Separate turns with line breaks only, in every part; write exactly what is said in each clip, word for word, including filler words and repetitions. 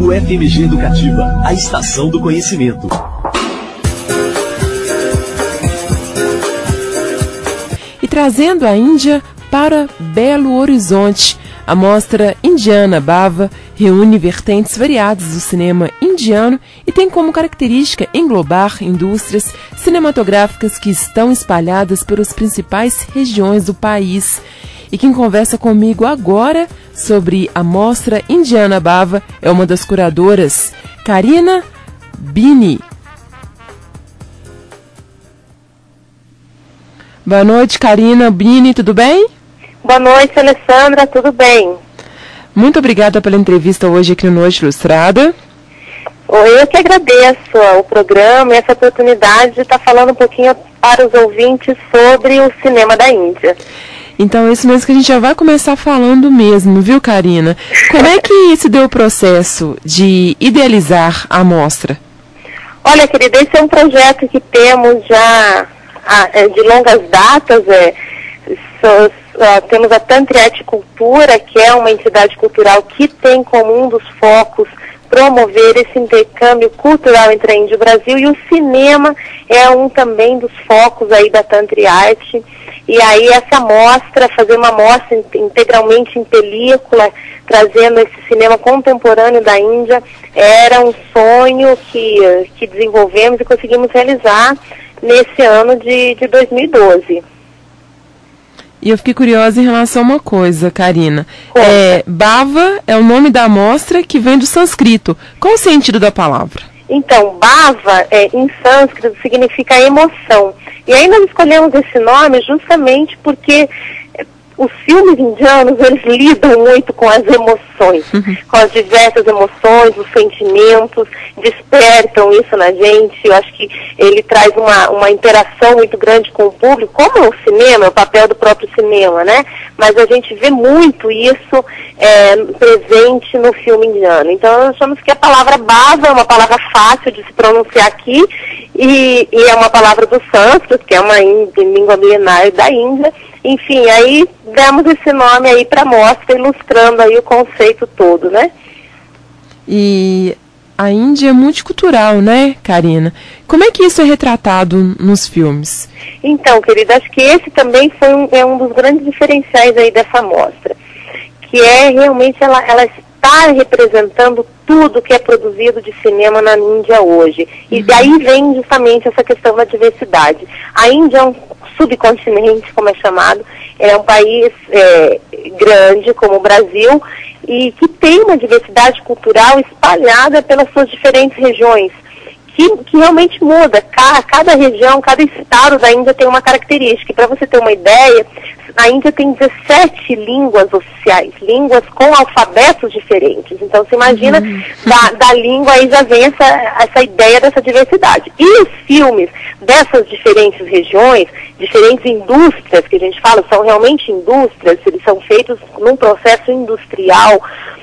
Rádio F M G Educativa, a estação do conhecimento.
E trazendo a Índia para Belo Horizonte, a mostra Indiana Bhava reúne vertentes variadas do cinema indiano e tem como característica englobar indústrias cinematográficas que estão espalhadas pelas principais regiões do país. E quem conversa comigo agora sobre a mostra Indiana Bhava é uma das curadoras, Karina Bini. Boa noite, Karina Bini, tudo bem?
Boa noite, Alessandra, tudo bem?
Muito obrigada pela entrevista hoje aqui no Noite Ilustrada.
Eu que agradeço o programa e essa oportunidade de estar falando um pouquinho para os ouvintes sobre o cinema da Índia.
Então é isso mesmo que a gente já vai começar falando mesmo, viu, Karina? Como é que se deu o processo de idealizar a mostra?
Olha, querida, esse é um projeto que temos já de longas datas. É, so, Uh, temos a Tantriat Cultura, que é uma entidade cultural que tem como um dos focos promover esse intercâmbio cultural entre a Índia e o Brasil, e o cinema é um também dos focos aí da Tantriat. E aí essa mostra, fazer uma mostra integralmente em película, trazendo esse cinema contemporâneo da Índia, era um sonho que, que desenvolvemos e conseguimos realizar nesse ano de, de dois mil e doze.
E eu fiquei curiosa em relação a uma coisa, Karina. É, Bhava é o nome da amostra que vem do sânscrito. Qual o sentido da palavra?
Então, Bhava, é, em sânscrito, significa emoção. E aí nós escolhemos esse nome justamente porque os filmes indianos, eles lidam muito com as emoções, uhum. com as diversas emoções, os sentimentos, despertam isso na gente. Eu acho que ele traz uma, uma interação muito grande com o público, como o cinema, é o papel do próprio cinema, né? Mas a gente vê muito isso é, presente no filme indiano. Então, nós achamos que a palavra Bhava é uma palavra fácil de se pronunciar aqui, e, e é uma palavra do sânscrito, que é uma língua milenar da Índia. Enfim, aí demos esse nome aí para a mostra, ilustrando aí o conceito todo, né?
E a Índia é multicultural, né, Karina? Como é que isso é retratado nos filmes?
Então, querida, acho que esse também foi um, é um dos grandes diferenciais aí dessa mostra, que é realmente ela, ela está representando tudo que é produzido de cinema na Índia hoje. E daí vem justamente essa questão da diversidade. A Índia é um subcontinente, como é chamado, é um país é, grande, como o Brasil, e que tem uma diversidade cultural espalhada pelas suas diferentes regiões, que, que realmente muda. Cada, cada região, cada estado da Índia tem uma característica. Para você ter uma ideia, a Índia tem dezessete línguas oficiais, línguas com alfabetos diferentes. Então, você imagina, uhum. da, da língua aí já vem essa, essa ideia dessa diversidade. E os filmes dessas diferentes regiões, diferentes indústrias, que a gente fala, são realmente indústrias, eles são feitos num processo industrial,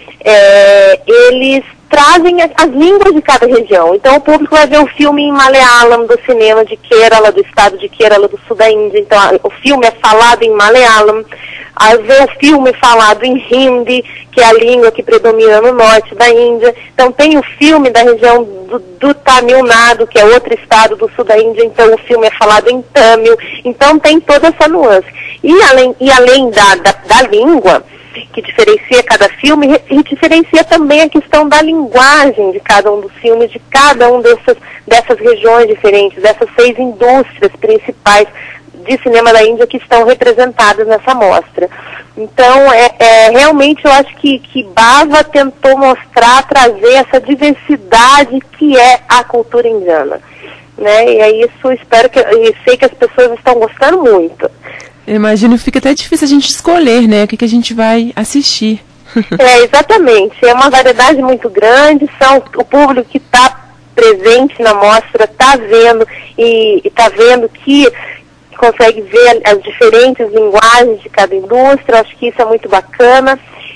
é, eles trazem as línguas de cada região. Então o público vai ver o filme em Malayalam do cinema de Kerala, do estado de Kerala, do sul da Índia. Então a, o filme é falado em Malayalam. Aí vê o filme falado em Hindi, que é a língua que predomina no norte da Índia. Então tem o filme da região do, do Tamil Nadu, que é outro estado do sul da Índia. Então o filme é falado em Tamil. Então tem toda essa nuance. E além, e além da, da, da língua, que diferencia cada filme, e diferencia também a questão da linguagem de cada um dos filmes, de cada um dessas, dessas regiões diferentes, dessas seis indústrias principais de cinema da Índia que estão representadas nessa mostra. Então, é, é, realmente eu acho que, que Bhava tentou mostrar, trazer essa diversidade que é a cultura indiana. Né? E é isso, espero que, e sei que as pessoas estão gostando muito.
Eu imagino que fica até difícil a gente escolher, né, o que, que a gente vai assistir.
É, exatamente. É uma variedade muito grande, são o público que está presente na mostra, está vendo e está vendo que consegue ver as diferentes linguagens de cada indústria. Acho que isso é muito bacana.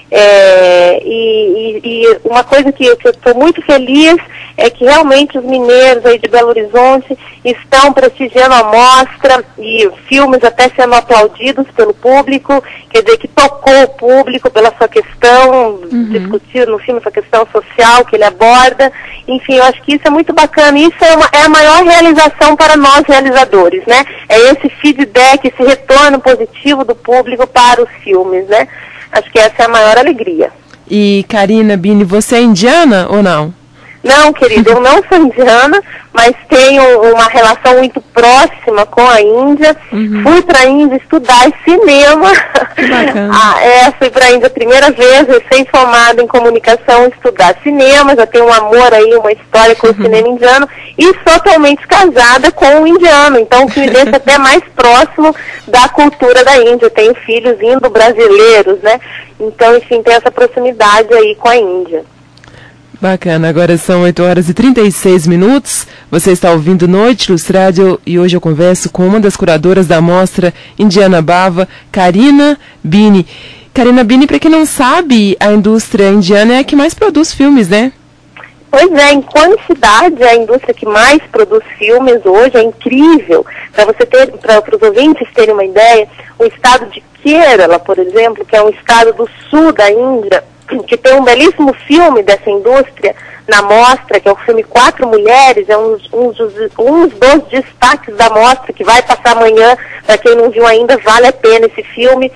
É, e, e, e uma coisa que, que eu estou muito feliz é que realmente os mineiros aí de Belo Horizonte estão prestigiando a mostra e filmes até sendo aplaudidos pelo público, quer dizer, que tocou o público pela sua questão, uhum. discutir no filme essa questão social que ele aborda. Enfim, eu acho que isso é muito bacana, isso é, uma, é a maior realização para nós realizadores, né? É esse feedback, esse retorno positivo do público para os filmes, né? Acho que essa é a maior alegria.
E, Karina, Bini, você é indiana ou não?
Não, querida, eu não sou indiana, mas tenho uma relação muito próxima com a Índia. Uhum. Fui para a Índia estudar cinema.
Que bacana.
ah, é, fui para a Índia a primeira vez, recém-formada em comunicação, estudar cinema. Já tenho um amor aí, uma história com uhum. o cinema indiano. E sou totalmente casada com um indiano, então o que me deixa até mais próximo da cultura da Índia. Tenho filhos indo-brasileiros, né? Então, enfim, tem essa proximidade aí com a Índia.
Bacana, agora são oito horas e trinta e seis minutos, você está ouvindo Noite Ilustrada e hoje eu converso com uma das curadoras da mostra Indiana Bava, Karina Bini. Karina Bini, para quem não sabe, a indústria indiana é a que mais produz filmes, né?
Pois é, em quantidade é a indústria que mais produz filmes hoje, é incrível. Para você ter, para os ouvintes terem uma ideia, o estado de Kerala, por exemplo, que é um estado do sul da Índia, que tem um belíssimo filme dessa indústria na mostra, que é o filme Quatro Mulheres, é um, um, dos, um dos destaques da mostra, que vai passar amanhã, para quem não viu ainda, vale a pena esse filme.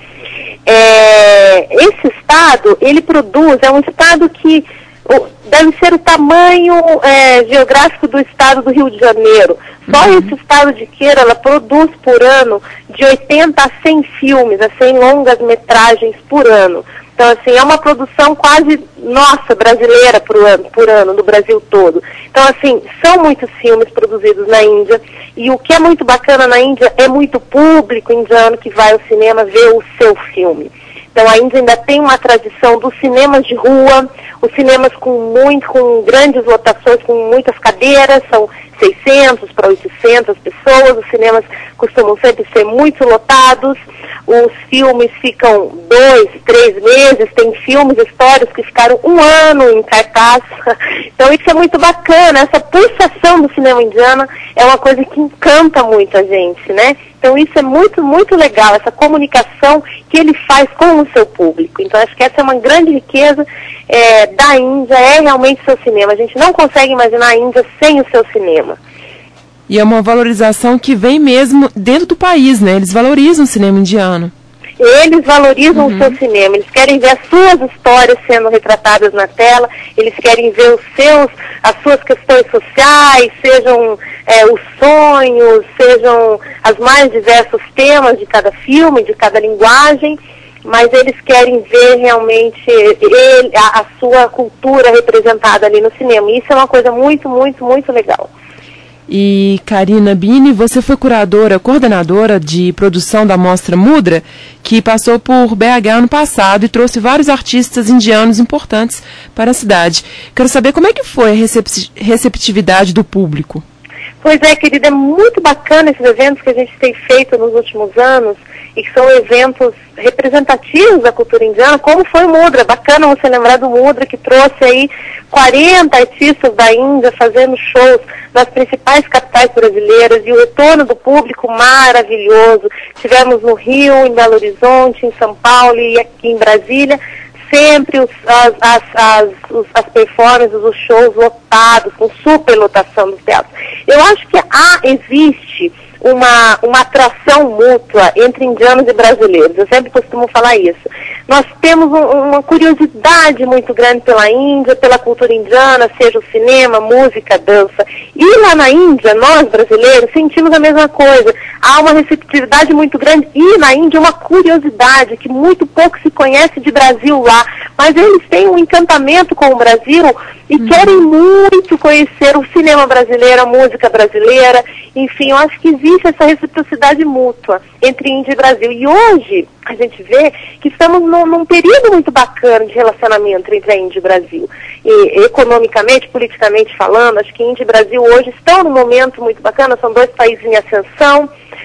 É, esse estado, ele produz, é um estado que o, deve ser o tamanho é, geográfico do estado do Rio de Janeiro. Só uhum. esse estado de Kerala produz por ano de oitenta a cem filmes, a cem longas metragens por ano. Então, assim, é uma produção quase nossa, brasileira, por ano, por ano, no Brasil todo. Então, assim, são muitos filmes produzidos na Índia. E o que é muito bacana na Índia é muito público indiano que vai ao cinema ver o seu filme. Então, a Índia ainda tem uma tradição dos cinemas de rua, os cinemas com, muito, com grandes lotações, com muitas cadeiras, são seiscentas para oitocentas pessoas, os cinemas costumam sempre ser muito lotados, os filmes ficam dois, três meses, tem filmes, histórias que ficaram um ano em cartaz. Então isso é muito bacana, essa pulsação do cinema indiano é uma coisa que encanta muito a gente, né? Então isso é muito, muito legal, essa comunicação que ele faz com o seu público. Então acho que essa é uma grande riqueza é, da Índia, é realmente o seu cinema. A gente não consegue imaginar a Índia sem o seu cinema.
E é uma valorização que vem mesmo dentro do país, né? Eles valorizam o cinema indiano.
Eles valorizam uhum. o seu cinema, eles querem ver as suas histórias sendo retratadas na tela, eles querem ver os seus, as suas questões sociais, sejam é, os sonhos, sejam os mais diversos temas de cada filme, de cada linguagem, mas eles querem ver realmente ele, a, a sua cultura representada ali no cinema. E isso é uma coisa muito, muito, muito legal.
E, Karina Bini, você foi curadora, coordenadora de produção da Mostra Mudra, que passou por B H ano passado e trouxe vários artistas indianos importantes para a cidade. Quero saber como é que foi a recep- receptividade do público.
Pois é, querida, é muito bacana esses eventos que a gente tem feito nos últimos anos e que são eventos representativos da cultura indiana, como foi o Mudra. Bacana você lembrar do Mudra, que trouxe aí quarenta artistas da Índia fazendo shows nas principais capitais brasileiras e o retorno do público maravilhoso. Tivemos no Rio, em Belo Horizonte, em São Paulo e aqui em Brasília. Sempre os, as, as, as, os, as performances, os shows lotados, com superlotação dos teatros. Eu acho que há, existe uma, uma atração mútua entre indianos e brasileiros. Eu sempre costumo falar isso. Nós temos um, uma curiosidade muito grande pela Índia, pela cultura indiana, seja o cinema, música, dança. E lá na Índia, nós brasileiros sentimos a mesma coisa. Há uma receptividade muito grande e na Índia uma curiosidade que muito pouco se conhece de Brasil lá. Mas eles têm um encantamento com o Brasil e uhum. querem muito conhecer o cinema brasileiro, a música brasileira. Enfim, eu acho que existe essa reciprocidade mútua entre Índia e Brasil. E hoje a gente vê que estamos num, num período muito bacana de relacionamento entre a Índia e o Brasil. E economicamente, politicamente falando, acho que Índia e Brasil hoje estão num momento muito bacana, são dois países em ascensão,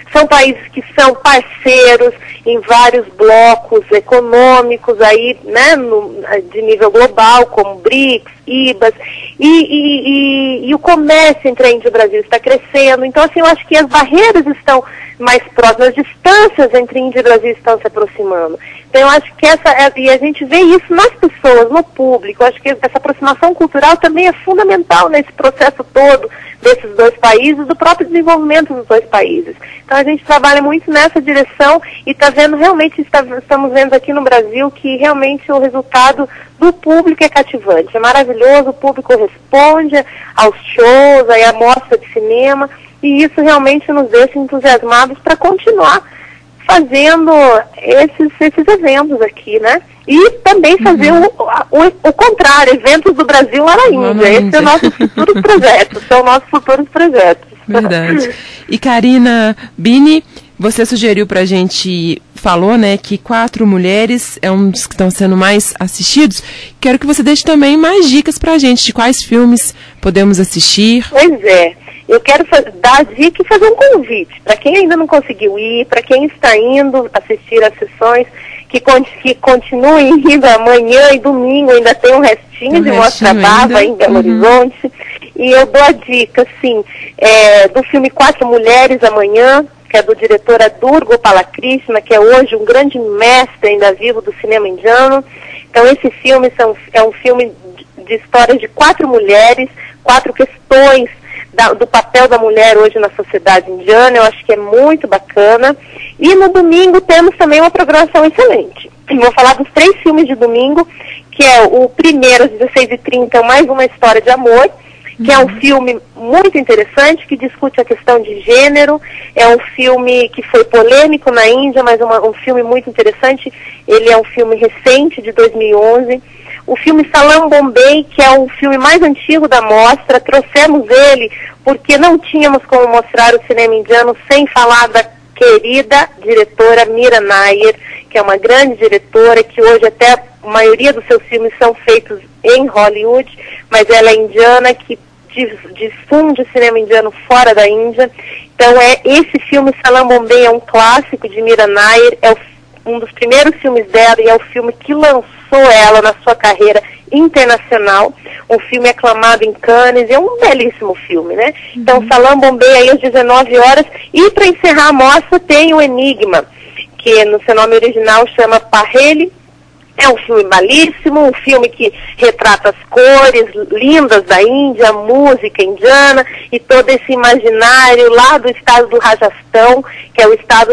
São países que são parceiros em vários blocos econômicos aí, né, no, de nível global, como BRICS, I B A S, e, e, e, e o comércio entre a Índia e o Brasil está crescendo. Então, assim, eu acho que as barreiras estão mais próximas, as distâncias entre Índia e Brasil estão se aproximando. Então, eu acho que essa, e a gente vê isso nas pessoas, no público, eu acho que essa aproximação cultural também é fundamental nesse processo todo desses dois países, do próprio desenvolvimento dos dois países. Então, a gente trabalha muito nessa direção e está vendo, realmente, está, estamos vendo aqui no Brasil que realmente o resultado do público é cativante, é maravilhoso, o público responde aos shows, aí à mostra de cinema, e isso realmente nos deixa entusiasmados para continuar fazendo esses, esses eventos aqui, né? E também fazer uhum. o, o, o contrário, eventos do Brasil lá na Índia. Esse Índia. É o nosso futuro projeto, são nossos futuros projetos.
Verdade. E Karina Bini, você sugeriu pra gente, falou, né, que Quatro Mulheres é um dos que estão sendo mais assistidos. Quero que você deixe também mais dicas pra gente de quais filmes podemos assistir.
Pois é. Eu quero fazer, dar a dica e fazer um convite para quem ainda não conseguiu ir, para quem está indo assistir às sessões, que, que continuem indo amanhã e domingo, ainda tem um restinho um de Mostra Bava em Belo uhum. Horizonte. E eu dou a dica, assim, é, do filme Quatro Mulheres amanhã, que é do diretor Adur Gopalakrishna, que é hoje um grande mestre ainda vivo do cinema indiano. Então esse filme são, é um filme de, de histórias de quatro mulheres, quatro questões Da, do papel da mulher hoje na sociedade indiana. Eu acho que é muito bacana. E no domingo temos também uma programação excelente. Vou falar dos três filmes de domingo, que é o primeiro, às dezesseis e trinta, Mais Uma História de Amor, que é um filme muito interessante, que discute a questão de gênero. É um filme que foi polêmico na Índia, mas uma, um filme muito interessante. Ele é um filme recente, de dois mil e onze. O filme Salam Bombay, que é o filme mais antigo da mostra, trouxemos ele porque não tínhamos como mostrar o cinema indiano sem falar da querida diretora Mira Nair, que é uma grande diretora, que hoje até a maioria dos seus filmes são feitos em Hollywood, mas ela é indiana, que difunde o cinema indiano fora da Índia. Então é esse filme Salam Bombay é um clássico de Mira Nair, é o um dos primeiros filmes dela e é o filme que lançou ela na sua carreira internacional. Um filme aclamado em Cannes, é um belíssimo filme, né? Uhum. Então, Salam Bombay aí às dezenove horas. E para encerrar a mostra tem o Enigma, que no seu nome original chama Paheli. É um filme belíssimo, um filme que retrata as cores lindas da Índia, a música indiana e todo esse imaginário lá do estado do Rajastão, que é o estado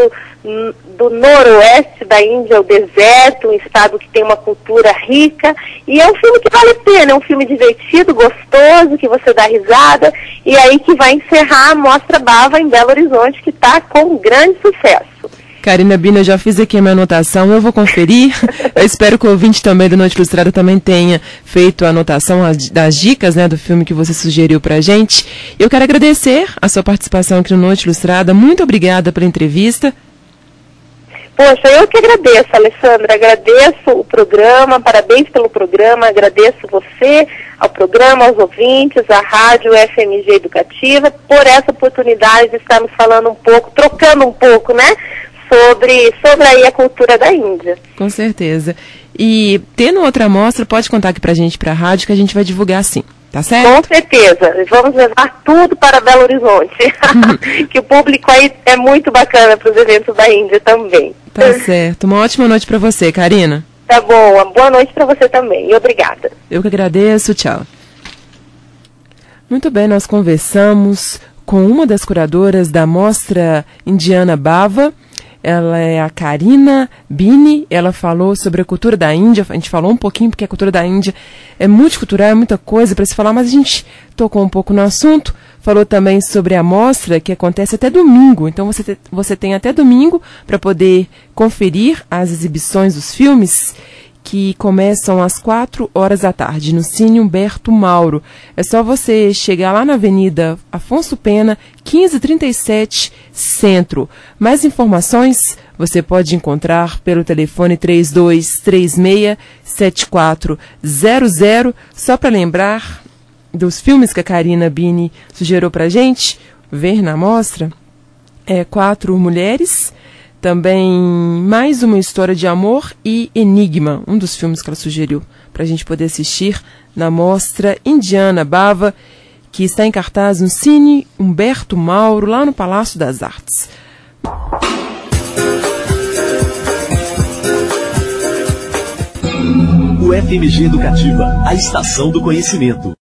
do noroeste da Índia, o deserto, um estado que tem uma cultura rica, e é um filme que vale a pena, é um filme divertido, gostoso, que você dá risada, e aí que vai encerrar a Mostra Bava em Belo Horizonte, que está com grande sucesso.
Karina Bini, eu já fiz aqui a minha anotação, eu vou conferir. Eu espero que o ouvinte também do Noite Ilustrada também tenha feito a anotação das dicas, né, do filme que você sugeriu pra gente. Eu quero agradecer a sua participação aqui no Noite Ilustrada. Muito obrigada pela entrevista.
Poxa, eu que agradeço, Alessandra, agradeço o programa, parabéns pelo programa, agradeço você, ao programa, aos ouvintes, à Rádio F M G Educativa, por essa oportunidade de estarmos falando um pouco, trocando um pouco, né, sobre, sobre aí a cultura da Índia.
Com certeza. E tendo outra mostra, pode contar aqui pra gente, pra rádio, que a gente vai divulgar sim. Tá certo?
Com certeza. Vamos levar tudo para Belo Horizonte. Que o público aí é muito bacana para os eventos da Índia também.
Tá certo. Uma ótima noite para você, Karina.
Tá bom. Uma boa noite para você também. E obrigada.
Eu que agradeço. Tchau. Muito bem, nós conversamos com uma das curadoras da Mostra Indiana Bava. Ela é a Karina Bini, ela falou sobre a cultura da Índia, a gente falou um pouquinho porque a cultura da Índia é multicultural, é muita coisa para se falar, mas a gente tocou um pouco no assunto, falou também sobre a mostra que acontece até domingo, então você, te, você tem até domingo para poder conferir as exibições dos filmes que começam às quatro horas da tarde, no Cine Humberto Mauro. É só você chegar lá na Avenida Afonso Pena, quinze trinta e sete, Centro. Mais informações você pode encontrar pelo telefone três dois três seis, sete quatro zero zero. Só para lembrar dos filmes que a Karina Bini sugeriu para a gente ver na mostra, é, Quatro Mulheres, também Mais uma História de Amor e Enigma, um dos filmes que ela sugeriu para a gente poder assistir na mostra Indiana Bava, que está em cartaz no Cine Humberto Mauro, lá no Palácio das Artes.
O F M G Educativa, a estação do conhecimento.